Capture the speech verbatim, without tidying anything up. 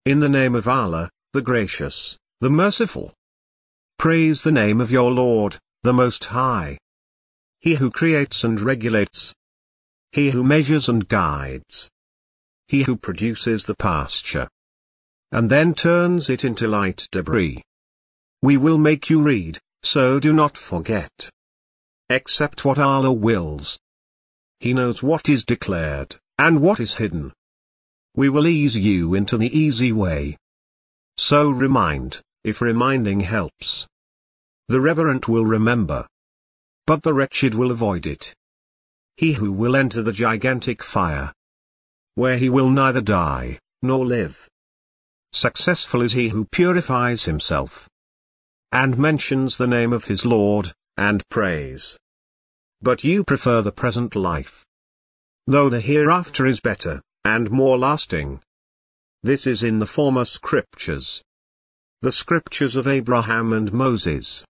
In the name of Allah, the Gracious, the Merciful. Praise the name of your Lord, the Most High. He who creates and regulates. He who measures and guides. He who produces the pasture, and then turns it into light debris. We will make you read, so do not forget. Except what Allah wills. He knows what is declared, and what is hidden. We will ease you into the easy way. So remind, if reminding helps. The reverent will remember, but the wretched will avoid it. He who will enter the gigantic fire, where he will neither die, nor live. Successful is he who purifies himself, and mentions the name of his Lord, and prays. But you prefer the present life, though the hereafter is better, and more lasting. This is in the former scriptures, the scriptures of Abraham and Moses.